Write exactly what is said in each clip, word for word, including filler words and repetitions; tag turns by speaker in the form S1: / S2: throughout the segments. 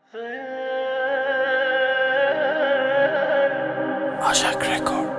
S1: Ajak Record.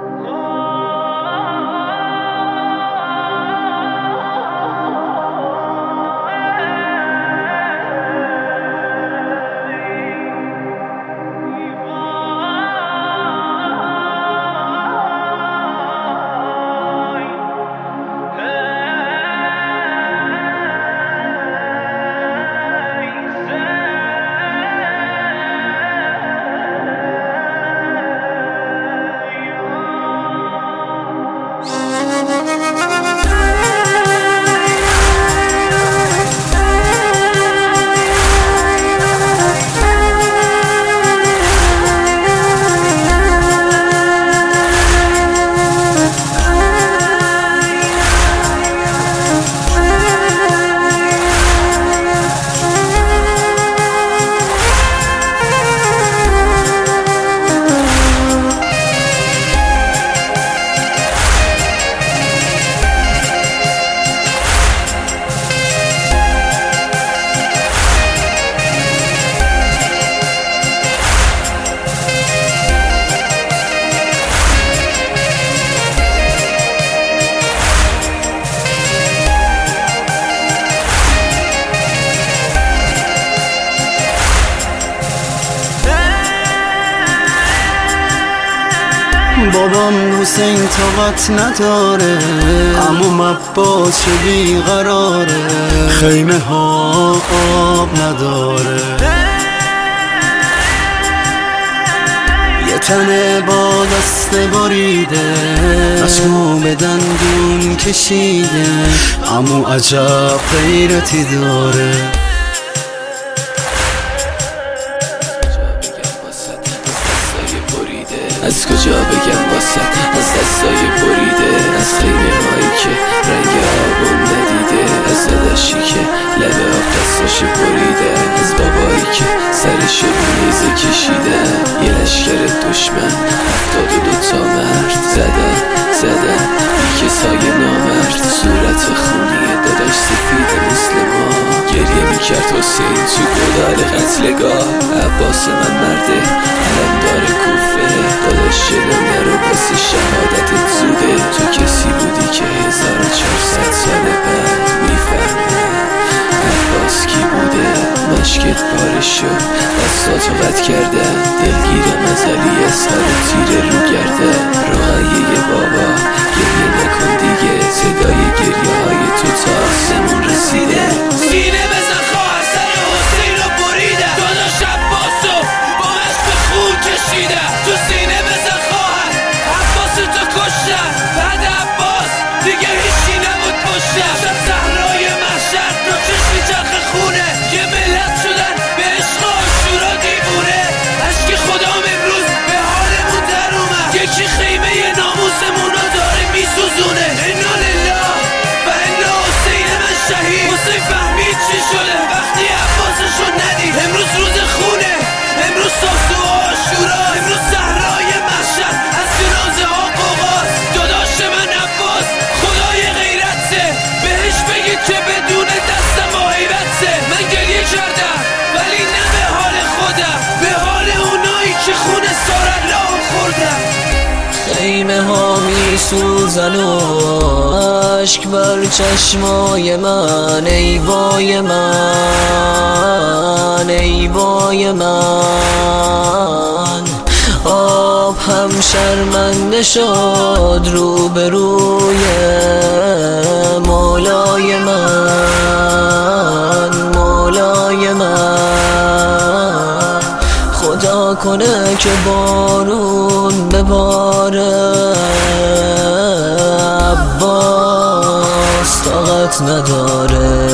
S2: بابام حسین طاقت نداره، عموم عباس بیقراره، خیمه ها آب نداره، یه تنه با دست بریده، از مو به دندون کشیده، عمو عجب غیرتی داره.
S1: از کجا بگم واسه از دستای بریده، از خیمه هایی که رنگ آبون ندیده، از داداشی که لبه آب دستاشو بریده، از بابایی که سرشو رو نیزه کشیده، یه لشکر دشمن هفتاد و دوتا مرد زدن زدن یه کسای نامرد، صورت خونی داداش سفید مثل ما، گریه میکرد حسین تو گدال قتلگاه. عباس من مرده علم داره کوفه، داداش جلو نرو واسه شهادتت زوده، تو کسی بودی که هزار و چهارصد سال بعد میفهمه عباس کی بوده. مشکت پارش شد، دستاتو قطع کردن، دلگیرم از علی اصغر تیره رو گردن، راهیه بابا گریه نکن دیگه، صدای گریه های تو تا آسمون رسیده. سینه بزن خواهر سر حسین رو بریده، داداش عباسو با مشق خون کشیده، تو سینه بزن خواهر عباس تو کشتن، بعد عباس دیگه هیچی نبود پشتن، شب صحرای محشر تو چشمی چرخ خونه، یه ملت شدن به عشق و عاشورا دیوونه، عشق خدام امروز به حالمون در اومد، یکی خیمه ناموسمون رو داره میسوزونه. انا لله و انا حسین من شهید. حسین فهمید چی شده وقتی عباسشو ندید، امروز روز خونه، امروز ساسو و عاشورا، امروز صحرای محشر از جنازه ها قوقاست. داداش من عباس خدای غیرته، بهش بگید که بدون دستم با حیبته، من گریه کردم ولی نه به حال خودم، به حال اونایی که خونه سارالله خوردم.
S3: خیمه ها می سوزن و عشق بر چشمای من، ای وای من ای وای من، آب هم شرمنده شد رو به روی مولای من مولای من، خدا کنه که بارون بباره، عباس طاقت نداره،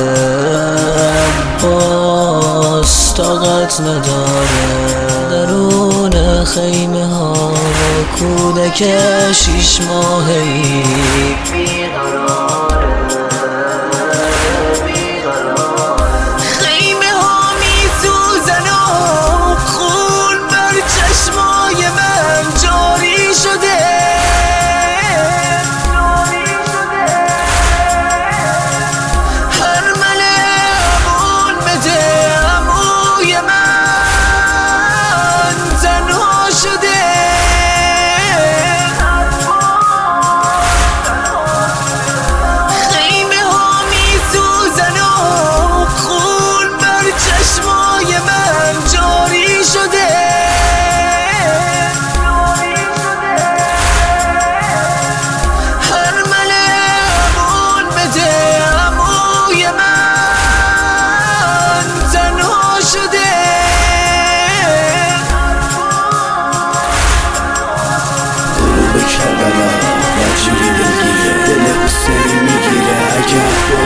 S3: عباس طاقت نداره. درون خیمه ها کودک شیش ماهی بیقراره، خیمه ها می سوزن و خون بر چشمای من جاری شده، هر مله امون بده عموی من،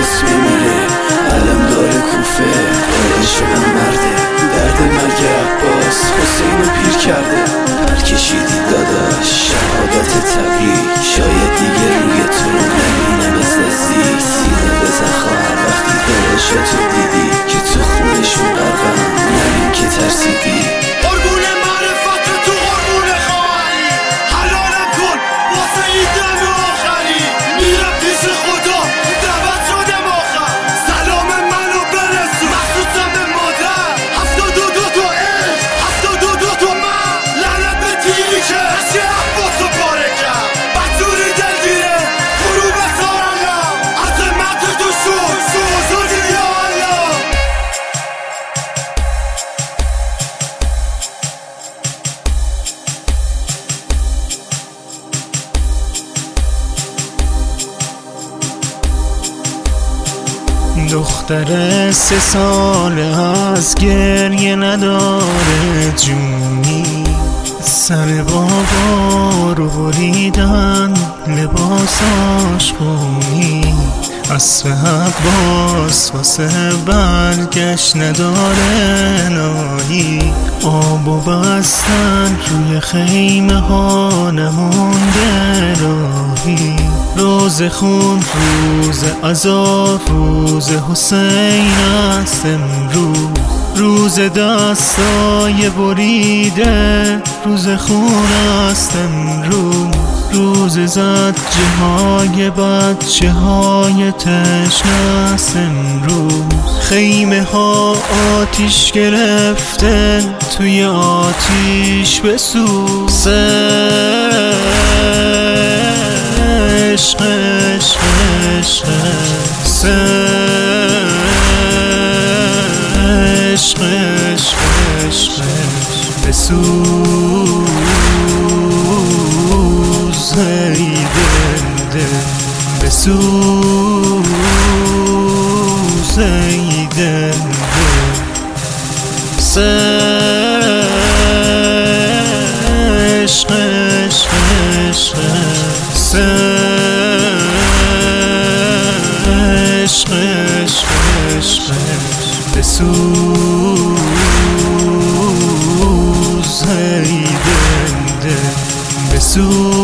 S1: عباس میمیره علم داره کوفه داداشونم مرده درد مرگ عباس حسین رو پیر کرده پر کشیدی داداش شهادت تبریک شاید دیگه روی تو رو نبینم از نزدیک سینه بزن خواهر وقتی داداشاتو دیدی که تو خونشون غرقن نبین که ترسیدی
S3: قربون معرفت تو قربون خواهری حلالم کن واسه این دم آخری میرم پیش خدا دعوت شدم آخر سلام منو برسون مخصوصم به مادر هفتاد و دو تا عشق هفتاد و دو تا من لعنت به تیری که اشی عباسو پاره کرد بطوری دلگیره غروب سارالله عظمت تو شد شد یا الله
S4: دختر سه ساله از گریه نداره جونی سر بابا رو بریدن لباساش خونی اسب عباس واسه برگشت نداره نایی آب و بستن روی خیمه ها نمونده راهی روز خون روز عزا روز حسین است امروز روز دستای بریده روز خون است امروز روز زجه های بچه های تشنه است امروز خیمه ها آتیش گرفته توی آتیش بسوز عشق عشق عشق عشق عشق عشق بسوز ای دل دل بسوز ای دل دل عشق عشق عشق عشق عشق عشق بسوز ای دل دل بسوز